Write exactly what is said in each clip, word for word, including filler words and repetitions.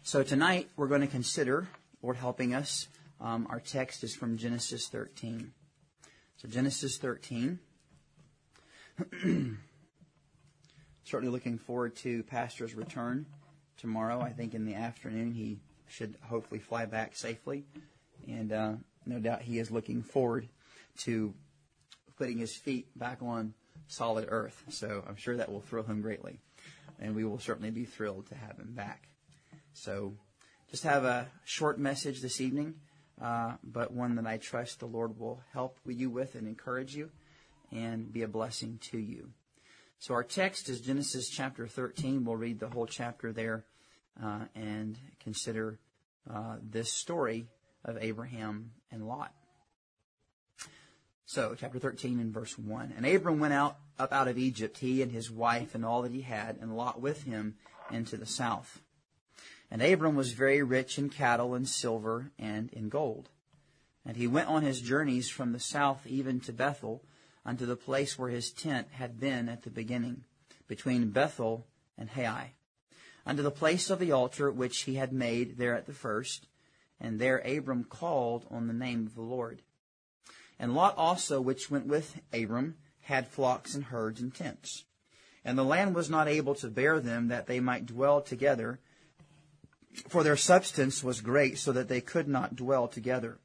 So tonight we're going to consider, Lord helping us, um, our text is from Genesis thirteen. So Genesis thirteen. Certainly looking forward to Pastor's return tomorrow. I think in the afternoon he should hopefully fly back safely. And uh, no doubt he is looking forward to putting his feet back on solid earth. So I'm sure that will thrill him greatly. And we will certainly be thrilled to have him back. So just have a short message this evening, uh, but one that I trust the Lord will help you with and encourage you and be a blessing to you. So our text is Genesis chapter thirteen. We'll read the whole chapter there uh, and consider uh, this story of Abraham and Lot. So chapter thirteen and verse one. And Abram went out up out of Egypt, he and his wife and all that he had, and Lot with him into the south. And Abram was very rich in cattle and silver and in gold. And he went on his journeys from the south even to Bethel, unto the place where his tent had been at the beginning, between Bethel and Hai, unto the place of the altar which he had made there at the first. And there Abram called on the name of the Lord. And Lot also, which went with Abram, had flocks and herds and tents. And the land was not able to bear them, that they might dwell together, for their substance was great, so that they could not dwell together.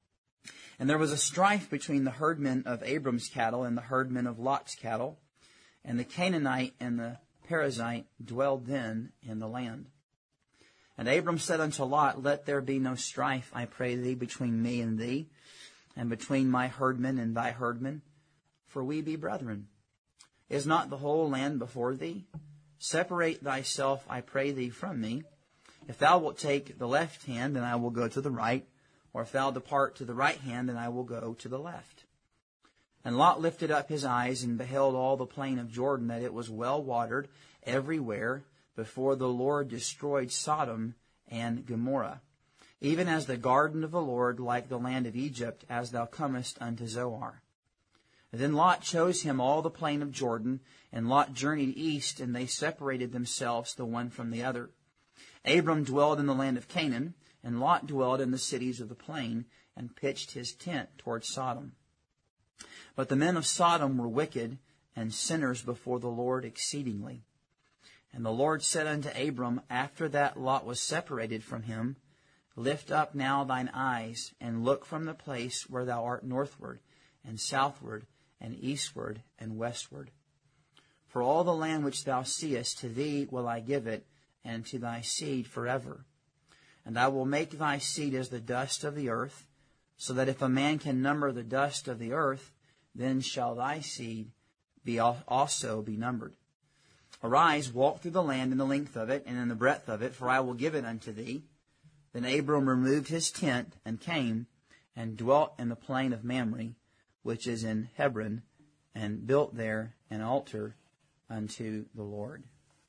And there was a strife between the herdmen of Abram's cattle and the herdmen of Lot's cattle. And the Canaanite and the Perizzite dwelled then in the land. And Abram said unto Lot, Let there be no strife, I pray thee, between me and thee, and between my herdmen and thy herdmen, for we be brethren. Is not the whole land before thee? Separate thyself, I pray thee, from me. If thou wilt take the left hand, then I will go to the right. Or if thou depart to the right hand, then I will go to the left. And Lot lifted up his eyes and beheld all the plain of Jordan, that it was well watered everywhere, before the Lord destroyed Sodom and Gomorrah, even as the garden of the Lord, like the land of Egypt, as thou comest unto Zoar. And then Lot chose him all the plain of Jordan, and Lot journeyed east, and they separated themselves the one from the other. Abram dwelled in the land of Canaan, and Lot dwelled in the cities of the plain, and pitched his tent toward Sodom. But the men of Sodom were wicked, and sinners before the Lord exceedingly. And the Lord said unto Abram, after that Lot was separated from him, Lift up now thine eyes, and look from the place where thou art northward, and southward, and eastward, and westward. For all the land which thou seest, to thee will I give it, and to thy seed forever. And I will make thy seed as the dust of the earth, so that if a man can number the dust of the earth, then shall thy seed be also be numbered. Arise, walk through the land in the length of it, and in the breadth of it, for I will give it unto thee. Then Abram removed his tent, and came, and dwelt in the plain of Mamre, which is in Hebron, and built there an altar unto the Lord.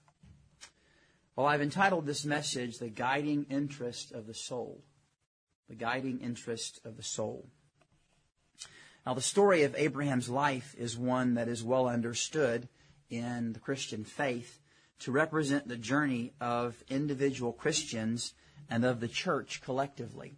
Well, I've entitled this message, The Guiding Interest of the Soul. The Guiding Interest of the Soul. Now, the story of Abraham's life is one that is well understood in the Christian faith to represent the journey of individual Christians and of the church collectively.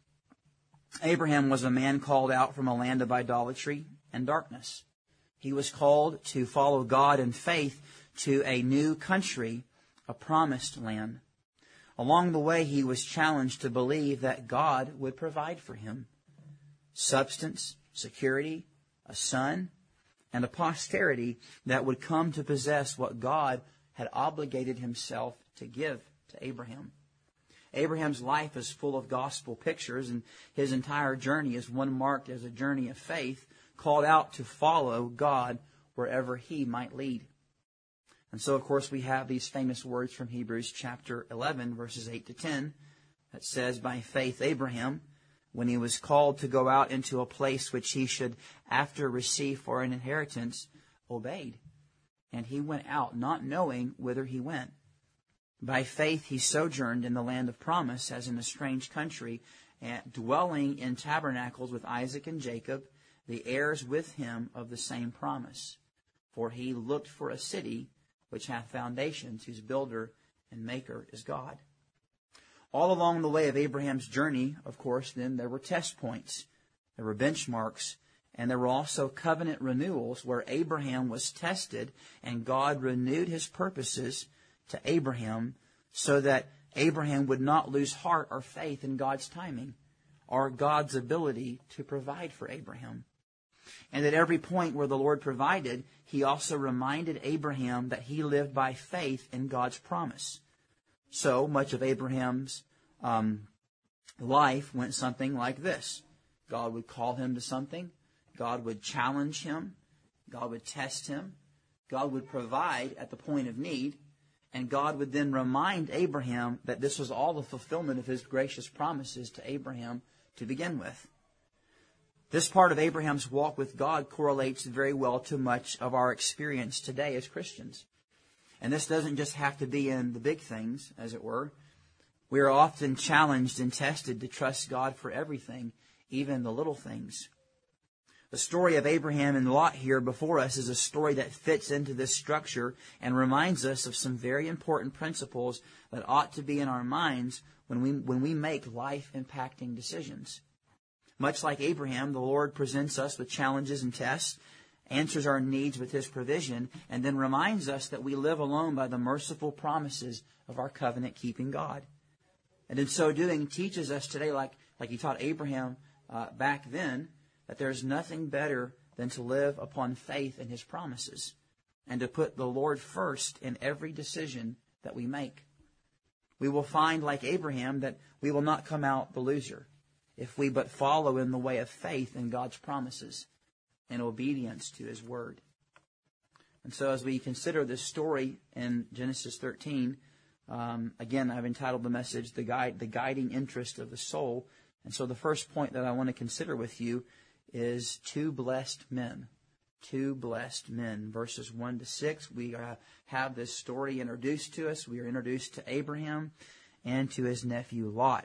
Abraham was a man called out from a land of idolatry and darkness. He was called to follow God in faith to a new country, a promised land. Along the way, he was challenged to believe that God would provide for him substance, security, a son, and a posterity that would come to possess what God had obligated himself to give to Abraham. Abraham's life is full of gospel pictures, and his entire journey is one marked as a journey of faith, called out to follow God wherever he might lead. And so, of course, we have these famous words from Hebrews chapter eleven, verses eight to ten, that says, By faith Abraham, when he was called to go out into a place which he should after receive for an inheritance, obeyed. And he went out, not knowing whither he went. By faith he sojourned in the land of promise, as in a strange country, and dwelling in tabernacles with Isaac and Jacob, the heirs with him of the same promise. For he looked for a city which hath foundations, whose builder and maker is God. All along the way of Abraham's journey, of course, then there were test points, there were benchmarks, and there were also covenant renewals where Abraham was tested and God renewed his purposes to Abraham so that Abraham would not lose heart or faith in God's timing or God's ability to provide for Abraham. And at every point where the Lord provided, he also reminded Abraham that he lived by faith in God's promise. So much of Abraham's um, life went something like this. God would call him to something. God would challenge him. God would test him. God would provide at the point of need. And God would then remind Abraham that this was all the fulfillment of his gracious promises to Abraham to begin with. This part of Abraham's walk with God correlates very well to much of our experience today as Christians. And this doesn't just have to be in the big things, as it were. We are often challenged and tested to trust God for everything, even the little things. The story of Abraham and Lot here before us is a story that fits into this structure and reminds us of some very important principles that ought to be in our minds when we, when we make life-impacting decisions. Much like Abraham, the Lord presents us with challenges and tests, answers our needs with his provision, and then reminds us that we live alone by the merciful promises of our covenant-keeping God. And in so doing, teaches us today, like, like he taught Abraham uh, back then, that there's nothing better than to live upon faith in his promises and to put the Lord first in every decision that we make. We will find, like Abraham, that we will not come out the loser if we but follow in the way of faith in God's promises and obedience to his word. And so as we consider this story in Genesis thirteen, um, again, I've entitled the message, the, guide, the Guiding Interest of the Soul. And so the first point that I want to consider with you is two blessed men. Two blessed men. Verses one to six, we uh, have this story introduced to us. We are introduced to Abraham and to his nephew Lot.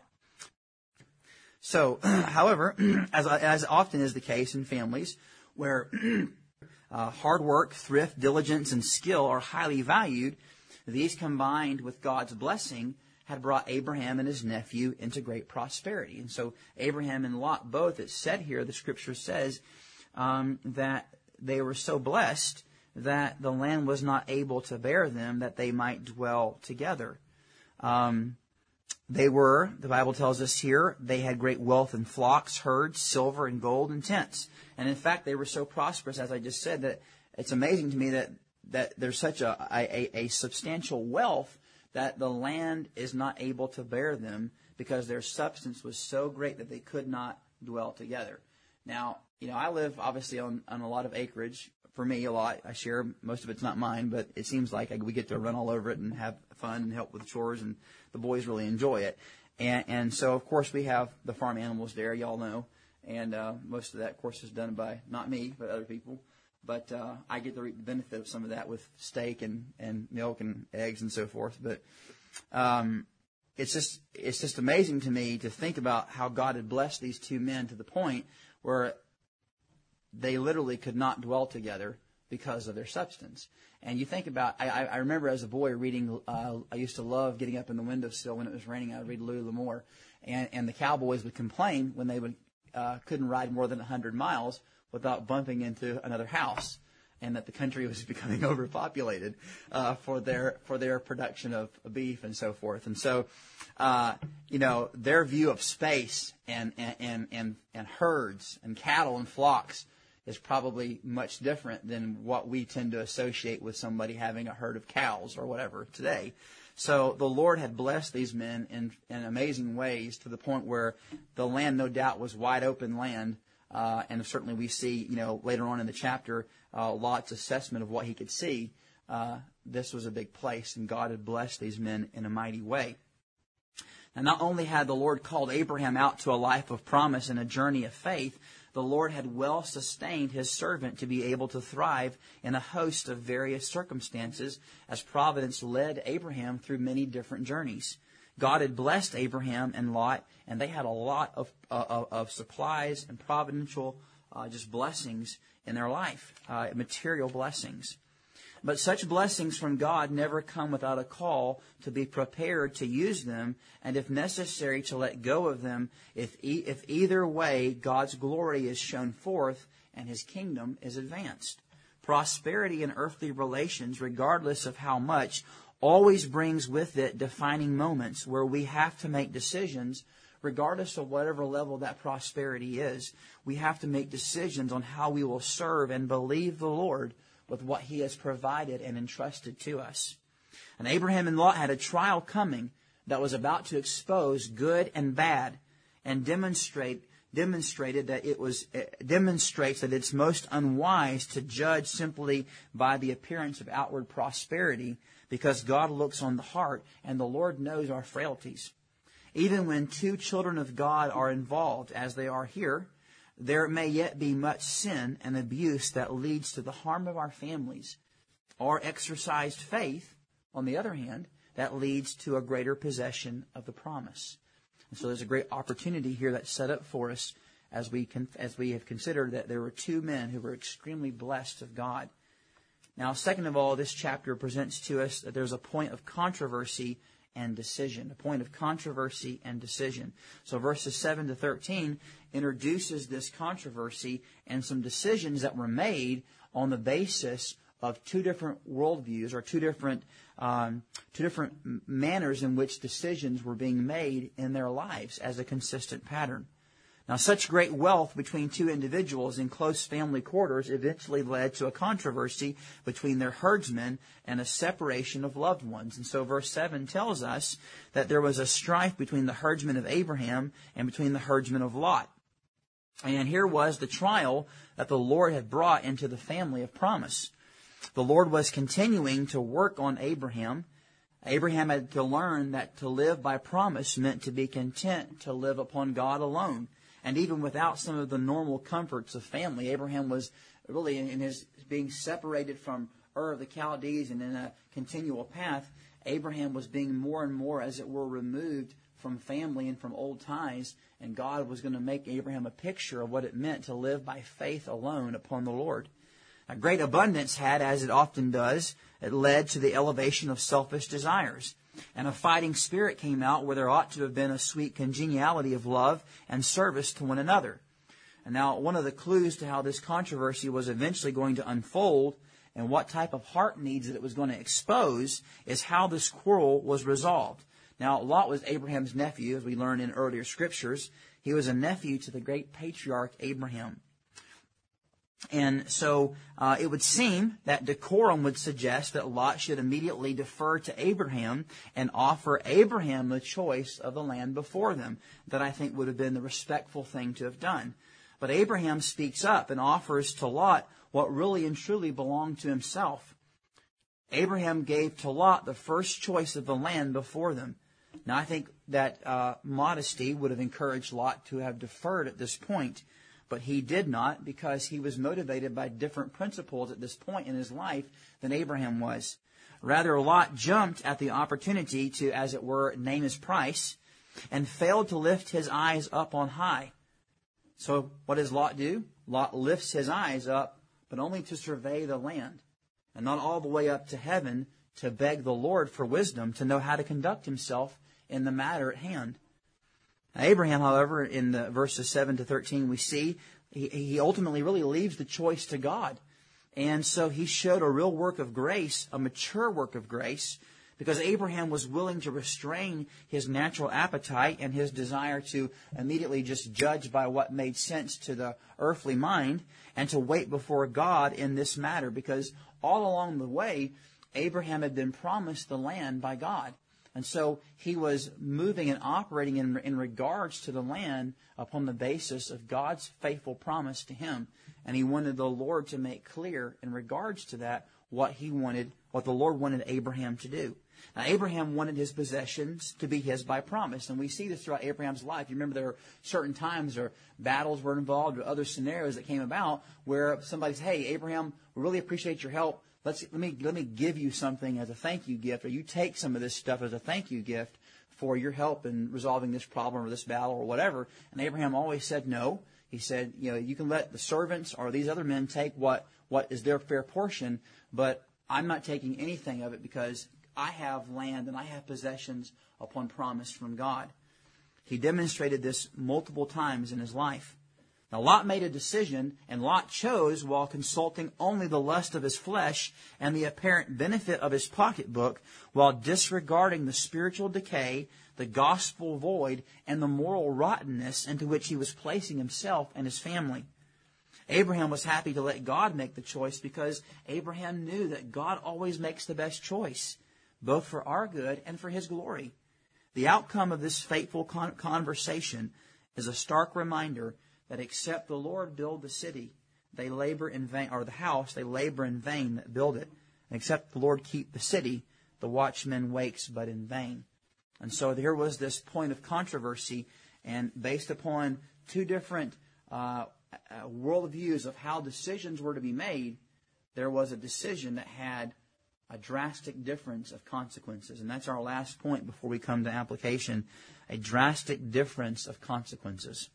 So, however, as, as often is the case in families where uh, hard work, thrift, diligence, and skill are highly valued, these combined with God's blessing had brought Abraham and his nephew into great prosperity. And so Abraham and Lot both, it's said here, the scripture says um, that they were so blessed that the land was not able to bear them, that they might dwell together. Um, they were, the Bible tells us here, they had great wealth in flocks, herds, silver, and gold, and tents. And in fact, they were so prosperous, as I just said, that it's amazing to me that, that there's such a, a, a substantial wealth that the land is not able to bear them because their substance was so great that they could not dwell together. Now, you know, I live obviously on, on a lot of acreage. For me, a lot. I share, most of it's not mine, but it seems like we get to run all over it and have fun and help with chores, and the boys really enjoy it. And, and so, of course, we have the farm animals there, y'all know, and uh, most of that, of course, is done by, not me, but other people. But uh, I get to reap the benefit of some of that with steak and, and milk and eggs and so forth. But um, it's just it's just amazing to me to think about how God had blessed these two men to the point where they literally could not dwell together because of their substance. And you think about, I, I remember as a boy reading, uh, I used to love getting up in the windowsill when it was raining. I would read Louis L'Amour. And, and the cowboys would complain when they would uh, couldn't ride more than one hundred miles without bumping into another house, and that the country was becoming overpopulated uh, for their for their production of beef and so forth. And so, uh, you know, their view of space and and and and herds and cattle and flocks is probably much different than what we tend to associate with somebody having a herd of cows or whatever today. So the Lord had blessed these men in, in amazing ways to the point where the land, no doubt, was wide open land. Uh, and certainly we see, you know, later on in the chapter, uh, Lot's assessment of what he could see. Uh, this was a big place, and God had blessed these men in a mighty way. Now, not only had the Lord called Abraham out to a life of promise and a journey of faith, the Lord had well sustained his servant to be able to thrive in a host of various circumstances as providence led Abraham through many different journeys. God had blessed Abraham and Lot, and they had a lot of uh, of supplies and providential uh, just blessings in their life, uh, material blessings. But such blessings from God never come without a call to be prepared to use them, and if necessary, to let go of them, if, e- if either way God's glory is shown forth and His kingdom is advanced. Prosperity in earthly relations, regardless of how much, always brings with it defining moments where we have to make decisions, regardless of whatever level that prosperity is. We have to make decisions on how we will serve and believe the Lord with what He has provided and entrusted to us. And Abraham and Lot had a trial coming that was about to expose good and bad, and demonstrate demonstrated that it was uh, demonstrates that it's most unwise to judge simply by the appearance of outward prosperity, because God looks on the heart, and the Lord knows our frailties. Even when two children of God are involved, as they are here, there may yet be much sin and abuse that leads to the harm of our families, or exercised faith, on the other hand, that leads to a greater possession of the promise. And so there's a great opportunity here that's set up for us as we can, as we have considered that there were two men who were extremely blessed of God. Now, second of all, this chapter presents to us that there's a point of controversy and decision, a point of controversy and decision. So verses seven to thirteen introduces this controversy and some decisions that were made on the basis of two different worldviews, or two different um, two different manners in which decisions were being made in their lives as a consistent pattern. Now, such great wealth between two individuals in close family quarters eventually led to a controversy between their herdsmen and a separation of loved ones. And so verse seven tells us that there was a strife between the herdsmen of Abraham and between the herdsmen of Lot. And here was the trial that the Lord had brought into the family of promise. The Lord was continuing to work on Abraham. Abraham had to learn that to live by promise meant to be content to live upon God alone. And even without some of the normal comforts of family, Abraham was really in his being separated from Ur of the Chaldees and in a continual path. Abraham was being more and more, as it were, removed from family and from old ties. And God was going to make Abraham a picture of what it meant to live by faith alone upon the Lord. A great abundance had, as it often does, it led to the elevation of selfish desires. And a fighting spirit came out where there ought to have been a sweet congeniality of love and service to one another. And now, one of the clues to how this controversy was eventually going to unfold and what type of heart needs that it was going to expose is how this quarrel was resolved. Now, Lot was Abraham's nephew, as we learn in earlier scriptures. He was a nephew to the great patriarch Abraham. And so uh, it would seem that decorum would suggest that Lot should immediately defer to Abraham and offer Abraham the choice of the land before them. That, I think, would have been the respectful thing to have done. But Abraham speaks up and offers to Lot what really and truly belonged to himself. Abraham gave to Lot the first choice of the land before them. Now, I think that uh, modesty would have encouraged Lot to have deferred at this point. But he did not, because he was motivated by different principles at this point in his life than Abraham was. Rather, Lot jumped at the opportunity to, as it were, name his price and failed to lift his eyes up on high. So what does Lot do? Lot lifts his eyes up, but only to survey the land, and not all the way up to heaven to beg the Lord for wisdom to know how to conduct himself in the matter at hand. Now, Abraham, however, in the verses seven to thirteen, we see he, he ultimately really leaves the choice to God. And so he showed a real work of grace, a mature work of grace, because Abraham was willing to restrain his natural appetite and his desire to immediately just judge by what made sense to the earthly mind and to wait before God in this matter, because all along the way, Abraham had been promised the land by God. And so he was moving and operating in, in regards to the land upon the basis of God's faithful promise to him. And he wanted the Lord to make clear in regards to that what he wanted, what the Lord wanted Abraham to do. Now, Abraham wanted his possessions to be his by promise. And we see this throughout Abraham's life. You remember there were certain times or battles were involved or other scenarios that came about where somebody said, hey, Abraham, we really appreciate your help. Let's, let me let me give you something as a thank you gift, or you take some of this stuff as a thank you gift for your help in resolving this problem or this battle or whatever. And Abraham always said no. He said, you know, you can let the servants or these other men take what, what is their fair portion, but I'm not taking anything of it because I have land and I have possessions upon promise from God. He demonstrated this multiple times in his life. Now, Lot made a decision, and Lot chose while consulting only the lust of his flesh and the apparent benefit of his pocketbook, while disregarding the spiritual decay, the gospel void, and the moral rottenness into which he was placing himself and his family. Abraham was happy to let God make the choice because Abraham knew that God always makes the best choice, both for our good and for his glory. The outcome of this fateful con- conversation is a stark reminder that except the Lord build the city, they labor in vain, or the house, they labor in vain that build it. And except the Lord keep the city, the watchman wakes but in vain. And so there was this point of controversy, and based upon two different uh, worldviews of how decisions were to be made, there was a decision that had a drastic difference of consequences. And that's our last point before we come to application, a drastic difference of consequences.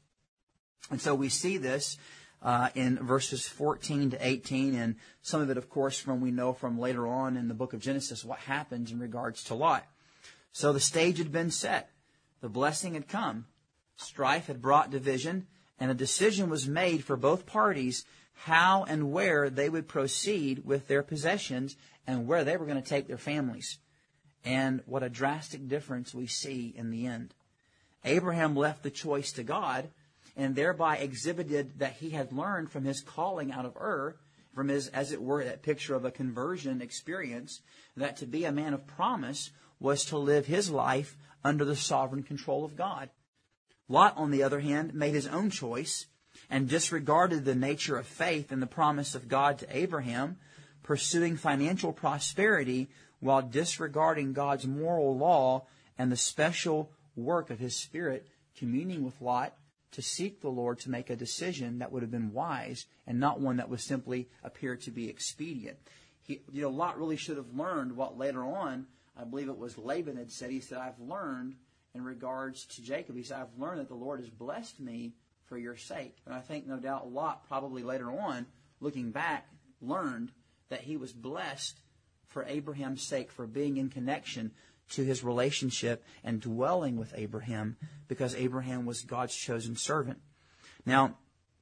And so we see this uh, in verses fourteen to eighteen, and some of it, of course, from we know from later on in the book of Genesis what happens in regards to Lot. So the stage had been set. The blessing had come. Strife had brought division, and a decision was made for both parties how and where they would proceed with their possessions and where they were going to take their families. And what a drastic difference we see in the end. Abraham left the choice to God, and thereby exhibited that he had learned from his calling out of Ur, from his, as it were, that picture of a conversion experience, that to be a man of promise was to live his life under the sovereign control of God. Lot, on the other hand, made his own choice and disregarded the nature of faith and the promise of God to Abraham, pursuing financial prosperity while disregarding God's moral law and the special work of his Spirit, communing with Lot to seek the Lord to make a decision that would have been wise and not one that would simply appear to be expedient. He, you know, Lot really should have learned what later on, I believe it was Laban had said. He said, I've learned in regards to Jacob, he said, I've learned that the Lord has blessed me for your sake. And I think no doubt Lot probably later on, looking back, learned that he was blessed for Abraham's sake, for being in connection to his relationship and dwelling with Abraham, because Abraham was God's chosen servant. Now,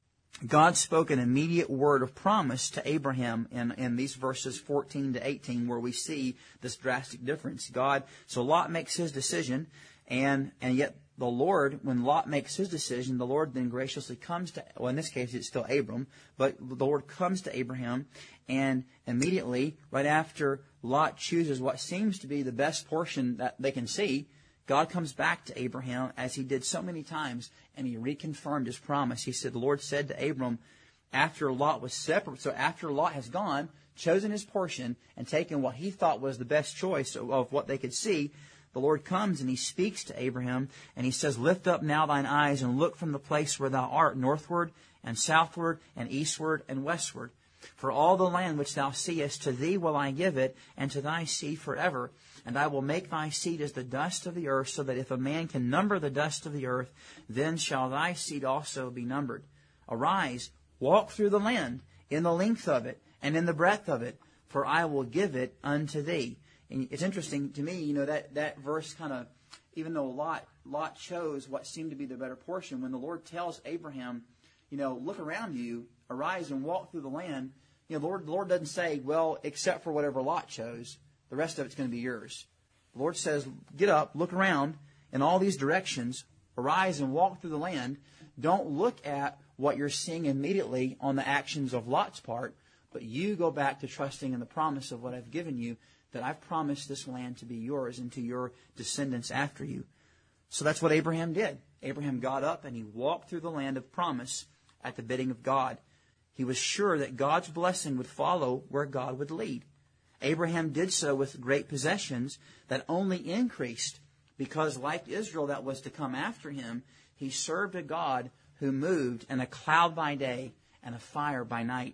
God spoke an immediate word of promise to Abraham in, in these verses fourteen to eighteen, where we see this drastic difference. God, so Lot makes his decision, and and yet the Lord, when Lot makes his decision, the Lord then graciously comes to, well, in this case it's still Abram, but the Lord comes to Abraham, and immediately, right after Lot chooses what seems to be the best portion that they can see, God comes back to Abraham as he did so many times, and he reconfirmed his promise. He said, the Lord said to Abram, after Lot was separate, so after Lot has gone, chosen his portion, and taken what he thought was the best choice of, of what they could see, the Lord comes and he speaks to Abraham, and he says, lift up now thine eyes and look from the place where thou art, northward and southward and eastward and westward. For all the land which thou seest, to thee will I give it, and to thy seed forever. And I will make thy seed as the dust of the earth, so that if a man can number the dust of the earth, then shall thy seed also be numbered. Arise, walk through the land, in the length of it, and in the breadth of it, for I will give it unto thee. And it's interesting to me, you know, that, that verse kind of, even though Lot, Lot chose what seemed to be the better portion, when the Lord tells Abraham, you know, look around you, arise and walk through the land, you know, the Lord, the Lord doesn't say, well, except for whatever Lot chose, the rest of it's going to be yours. The Lord says, get up, look around in all these directions, arise and walk through the land. Don't look at what you're seeing immediately on the actions of Lot's part, but you go back to trusting in the promise of what I've given you, that I've promised this land to be yours and to your descendants after you. So that's what Abraham did. Abraham got up and he walked through the land of promise at the bidding of God. He was sure that God's blessing would follow where God would lead. Abraham did so with great possessions that only increased because, like Israel that was to come after him, he served a God who moved in a cloud by day and a fire by night.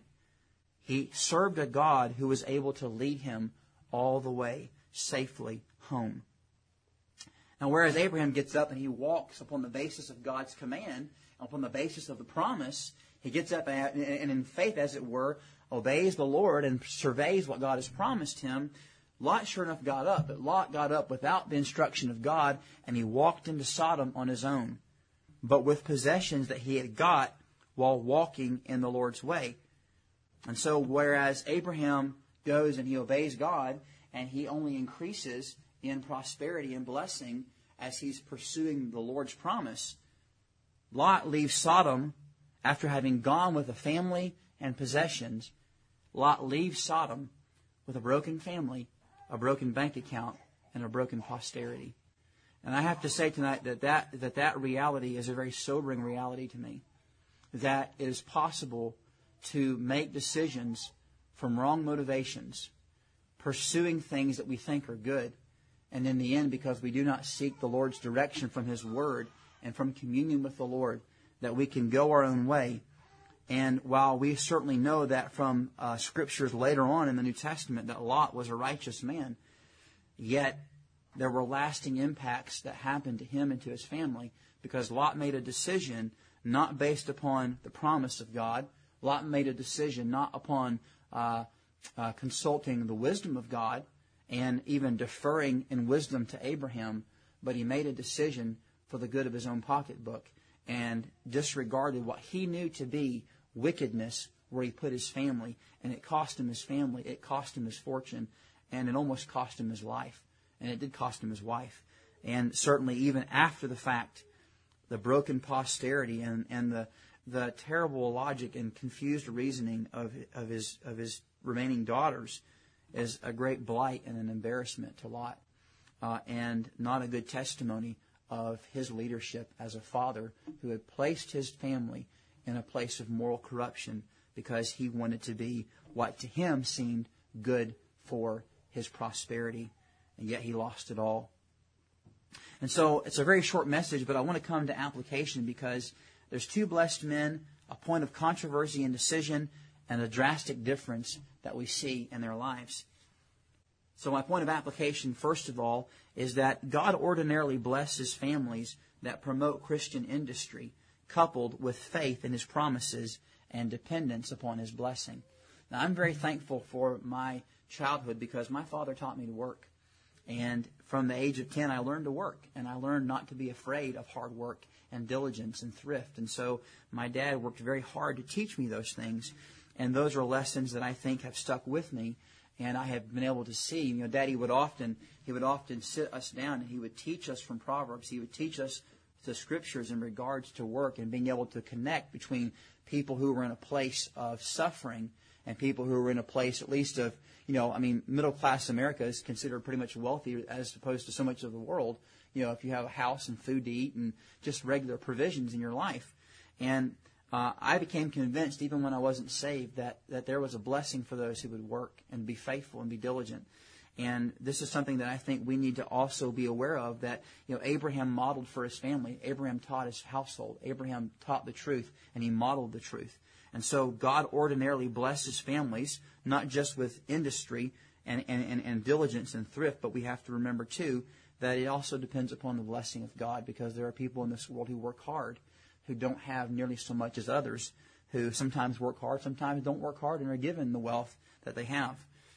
He served a God who was able to lead him all the way safely home. Now, whereas Abraham gets up and he walks upon the basis of God's command, upon the basis of the promise, he gets up and in faith, as it were, obeys the Lord and surveys what God has promised him, Lot sure enough got up. But Lot got up without the instruction of God, and he walked into Sodom on his own, but with possessions that he had got while walking in the Lord's way. And so whereas Abraham goes and he obeys God, and he only increases in prosperity and blessing as he's pursuing the Lord's promise, Lot leaves Sodom after having gone with a family and possessions. Lot leaves Sodom with a broken family, a broken bank account, and a broken posterity. And I have to say tonight that that, that, that reality is a very sobering reality to me. That it is possible to make decisions from wrong motivations, pursuing things that we think are good, and in the end, because we do not seek the Lord's direction from His Word and from communion with the Lord, that we can go our own way. And while we certainly know that from uh, Scriptures later on in the New Testament that Lot was a righteous man, yet there were lasting impacts that happened to him and to his family because Lot made a decision not based upon the promise of God. Lot made a decision not upon uh, uh, consulting the wisdom of God and even deferring in wisdom to Abraham, but he made a decision for the good of his own pocketbook and disregarded what he knew to be wickedness where he put his family, and it cost him his family, it cost him his fortune, and it almost cost him his life, and it did cost him his wife. And certainly even after the fact, the broken posterity and, and the the terrible logic and confused reasoning of of his of his remaining daughters is a great blight and an embarrassment to Lot, uh, and not a good testimony of his leadership as a father who had placed his family in a place of moral corruption because he wanted to be what to him seemed good for his prosperity, and yet he lost it all. And so it's a very short message, but I want to come to application because there's two blessed men, a point of controversy and decision, and a drastic difference that we see in their lives. So my point of application, first of all, is that God ordinarily blesses families that promote Christian industry, coupled with faith in His promises and dependence upon His blessing. Now, I'm very thankful for my childhood because my father taught me to work. And from the age of ten, I learned to work, and I learned not to be afraid of hard work and diligence and thrift. And so my dad worked very hard to teach me those things, and those are lessons that I think have stuck with me, and I have been able to see. You know, Daddy would often he would often sit us down, and he would teach us from Proverbs. He would teach us the Scriptures in regards to work and being able to connect between people who were in a place of suffering and people who were in a place at least of, you know, I mean, middle-class America is considered pretty much wealthy as opposed to so much of the world. You know, if you have a house and food to eat and just regular provisions in your life. And uh, I became convinced, even when I wasn't saved, that, that there was a blessing for those who would work and be faithful and be diligent. And this is something that I think we need to also be aware of, that, you know, Abraham modeled for his family. Abraham taught his household. Abraham taught the truth, and he modeled the truth. And so God ordinarily blesses families, not just with industry and, and, and, and diligence and thrift, but we have to remember, too, that it also depends upon the blessing of God, because there are people in this world who work hard, who don't have nearly so much as others, who sometimes work hard, sometimes don't work hard, and are given the wealth that they have.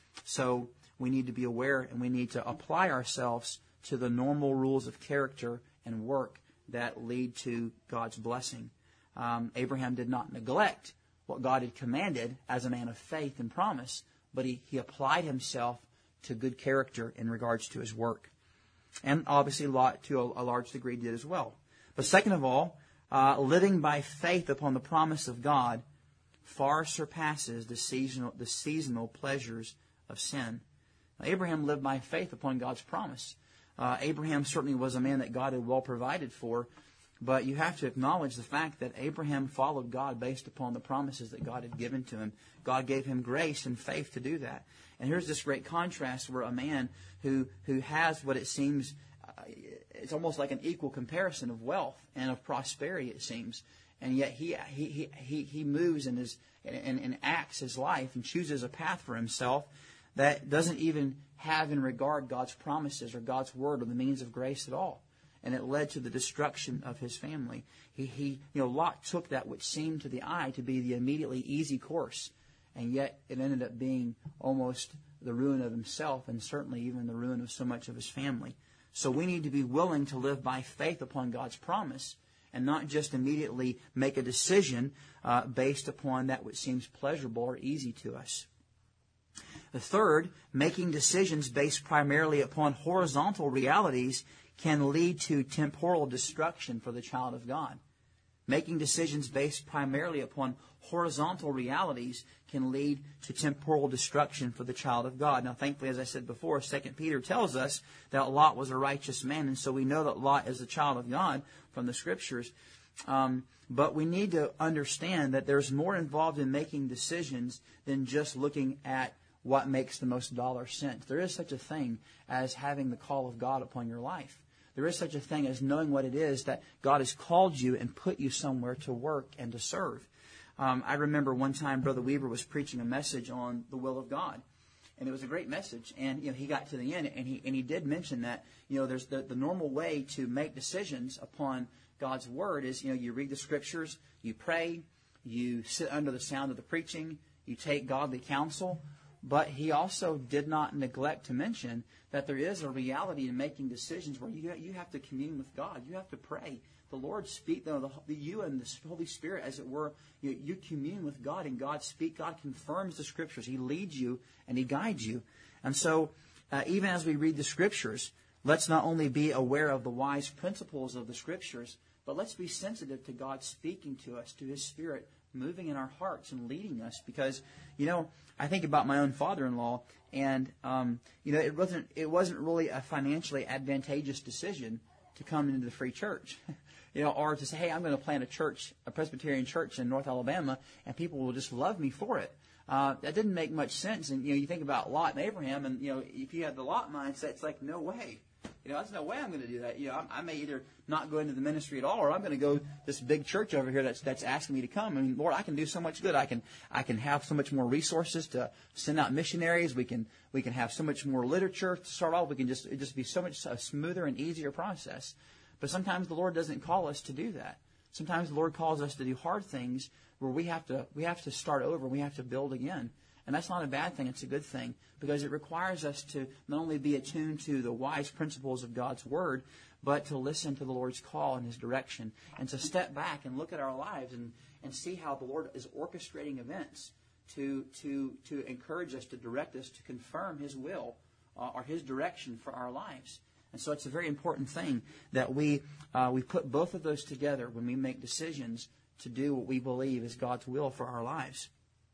So we need to be aware, and we need to apply ourselves to the normal rules of character and work that lead to God's blessing. Um, Abraham did not neglect what God had commanded as a man of faith and promise, but he, he applied himself to good character in regards to his work. And obviously Lot, to a, a large degree, did as well. But second of all, uh, living by faith upon the promise of God far surpasses the seasonal, the seasonal pleasures of sin. Now, Abraham lived by faith upon God's promise. Uh, Abraham certainly was a man that God had well provided for, but you have to acknowledge the fact that Abraham followed God based upon the promises that God had given to him. God gave him grace and faith to do that. And here's this great contrast where a man who, who has what it seems, uh, it's almost like an equal comparison of wealth and of prosperity, it seems. And yet he he he, he moves and, is, and, and acts his life and chooses a path for himself that doesn't even have in regard God's promises or God's word or the means of grace at all. And it led to the destruction of his family. He, he, you know, Lot took that which seemed to the eye to be the immediately easy course. and yet it ended up being almost the ruin of himself and certainly even the ruin of so much of his family. So we need to be willing to live by faith upon God's promise and not just immediately make a decision uh, based upon that which seems pleasurable or easy to us. The third, making decisions based primarily upon horizontal realities can lead to temporal destruction for the child of God. Making decisions based primarily upon horizontal realities can lead to temporal destruction for the child of God. Now, thankfully, as I said before, Second Peter tells us that Lot was a righteous man, and so we know that Lot is a child of God from the Scriptures. Um, but we need to understand that there's more involved in making decisions than just looking at what makes the most dollar sense. There is such a thing as having the call of God upon your life. There is such a thing as knowing what it is that God has called you and put you somewhere to work and to serve. Um, I remember one time Brother Weaver was preaching a message on the will of God. And it was a great message. And, you know, he got to the end and he and he did mention that, you know, there's the, the normal way to make decisions upon God's Word is, you know, you read the Scriptures, you pray, you sit under the sound of the preaching, you take godly counsel. But he also did not neglect to mention that there is a reality in making decisions where you you have to commune with God. You have to pray. The Lord speak, the, the, you and the Holy Spirit, as it were, you, you commune with God and God speak. God confirms the Scriptures. He leads you and He guides you. And so uh, even as we read the Scriptures, let's not only be aware of the wise principles of the Scriptures, but let's be sensitive to God speaking to us, to His Spirit moving in our hearts and leading us. Because, you know, I think about my own father-in-law, and um, you know, it wasn't it wasn't really a financially advantageous decision to come into the Free Church, you know, or to say, hey, I'm going to plant a church, a Presbyterian church in North Alabama, and people will just love me for it. Uh, that didn't make much sense. And you know, you think about Lot and Abraham, and you know, if you had the Lot mindset, it's like, no way. You know, there's no way I'm going to do that. You know, I, I may either not go into the ministry at all, or I'm going to go to this big church over here that's that's asking me to come. I mean, Lord, I can do so much good. I can I can have so much more resources to send out missionaries. We can we can have so much more literature to start off. We can just it just be so much a smoother and easier process. But sometimes the Lord doesn't call us to do that. Sometimes the Lord calls us to do hard things where we have to we have to start over. We have to build again. And that's not a bad thing. It's a good thing because it requires us to not only be attuned to the wise principles of God's Word, but to listen to the Lord's call and His direction and to step back and look at our lives and, and see how the Lord is orchestrating events to, to, to encourage us, to direct us, to confirm His will uh, or His direction for our lives. And so it's a very important thing that we, uh, we put both of those together when we make decisions to do what we believe is God's will for our lives.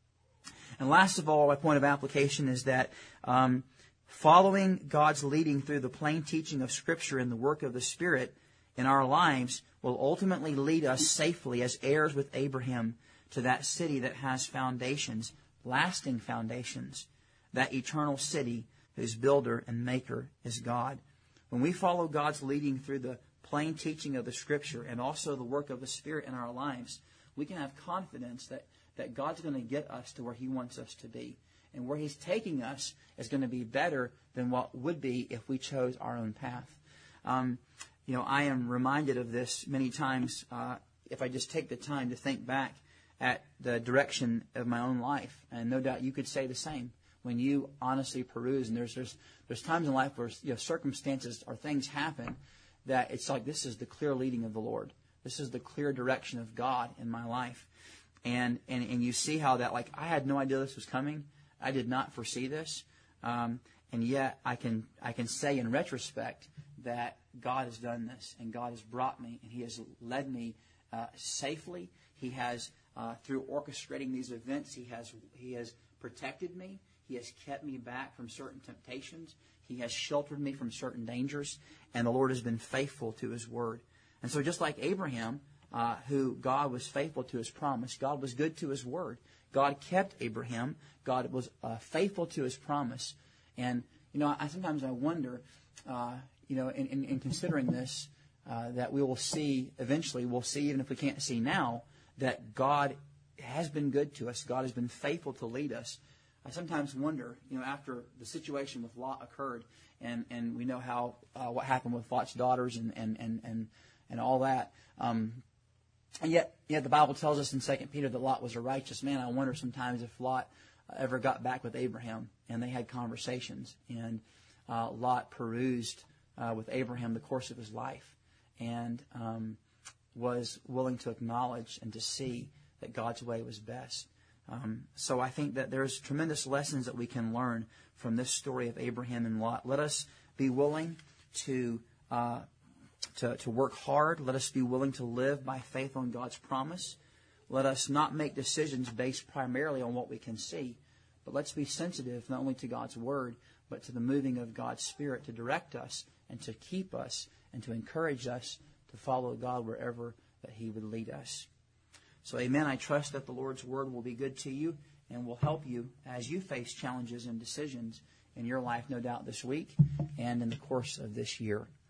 And last of all, my point of application is that um, following God's leading through the plain teaching of Scripture and the work of the Spirit in our lives will ultimately lead us safely as heirs with Abraham to that city that has foundations, lasting foundations, that eternal city whose builder and maker is God. When we follow God's leading through the plain teaching of the Scripture and also the work of the Spirit in our lives, we can have confidence that that God's going to get us to where He wants us to be. And where He's taking us is going to be better than what would be if we chose our own path. Um, you know, I am reminded of this many times uh, if I just take the time to think back at the direction of my own life. And no doubt you could say the same when you honestly peruse. And there's there's, there's times in life where you know, circumstances or things happen that it's like this is the clear leading of the Lord. This is the clear direction of God in my life. And, and and you see how that, like, I had no idea this was coming. I did not foresee this. Um, and yet I can I can say in retrospect that God has done this and God has brought me and He has led me uh, safely. He has, uh, through orchestrating these events, He has He has protected me. He has kept me back from certain temptations. He has sheltered me from certain dangers. And the Lord has been faithful to His Word. And so just like Abraham, Uh, who God was faithful to His promise. God was good to His word. God kept Abraham. God was uh, faithful to His promise. And, you know, I sometimes I wonder, uh, you know, in, in, in considering this, uh, that we will see, eventually we'll see, even if we can't see now, that God has been good to us. God has been faithful to lead us. I sometimes wonder, you know, after the situation with Lot occurred, and, and we know how, uh, what happened with Lot's daughters and, and, and, and, and all that, um, And yet, yet the Bible tells us in Second Peter that Lot was a righteous man. I wonder sometimes if Lot ever got back with Abraham, and they had conversations. And uh, Lot perused uh, with Abraham the course of his life, and um, was willing to acknowledge and to see that God's way was best. Um, so I think that there's tremendous lessons that we can learn from this story of Abraham and Lot. Let us be willing to uh, to, to work hard. Let us be willing to live by faith on God's promise. Let us not make decisions based primarily on what we can see, but let's be sensitive not only to God's Word, but to the moving of God's Spirit to direct us and to keep us and to encourage us to follow God wherever that He would lead us. So, amen. I trust that the Lord's Word will be good to you and will help you as you face challenges and decisions in your life, no doubt, this week and in the course of this year.